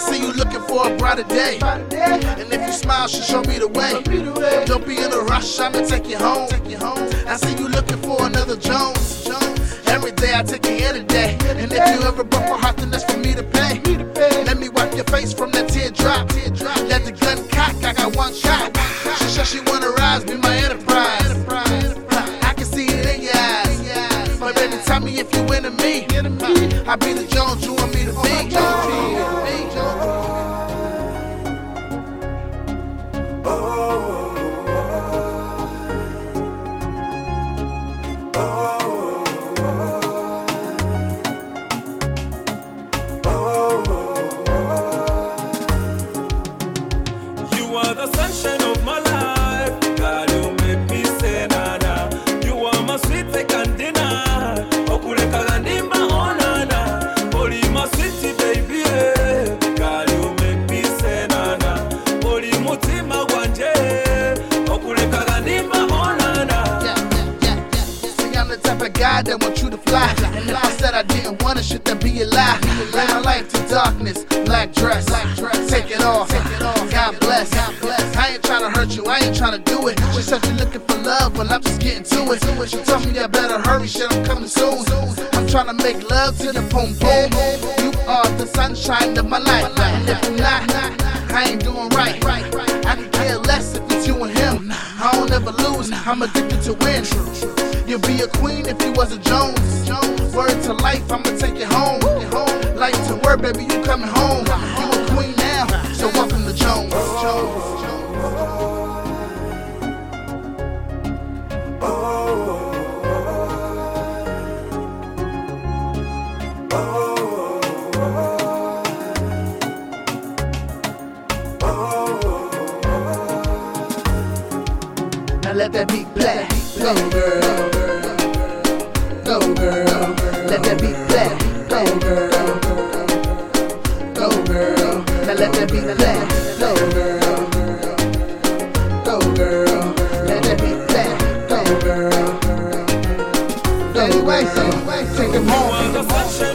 see you looking for a brighter day, and if you smile, she'll show me the way. Don't be in a rush, I'ma take you home. I see you looking for another Jones. Every day I take you in a day, and if you ever broke my heart, then that's for me to pay. Let me wipe your face from that teardrop. Let the gun cock, I got one shot. She said she wanna rise, be my enterprise. I can see it in your eyes, but baby, tell me if you into me. I be the Jones you want me to be. You are the sunshine of my life, girl, you make me say nana. You are my sweet cantina, okuleka gandimba onana. Oli my sweet baby, girl, you make me say nana. Oli mutima gwanje, okuleka gandimba onana. See, I'm the type of guy that want you to fly, and if I said I didn't want it, should that be a lie? Bring my life to darkness, black dress, take it off, God bless. I ain't tryna hurt you, I ain't tryna do it. She said you're looking for love, but I'm just getting to it. She told me I better hurry, shit, I'm coming soon. I'm tryna make love to your boom boom. You are the sunshine of my life, and if you're not, I ain't doing right. I can care less if it's you and him. I don't ever lose, I'm addicted to win. You'll be a queen if you was a Jones. Word to life, I'ma take you home. Life to work, baby, you coming home. You a queen now, so welcome to Jones. Now let that beat play. Go girl, go girl. Let that beat play. Go girl, go girl. Now let that beat play. Go girl, go girl. Let that beat play. Go girl. Anyway, so take him home.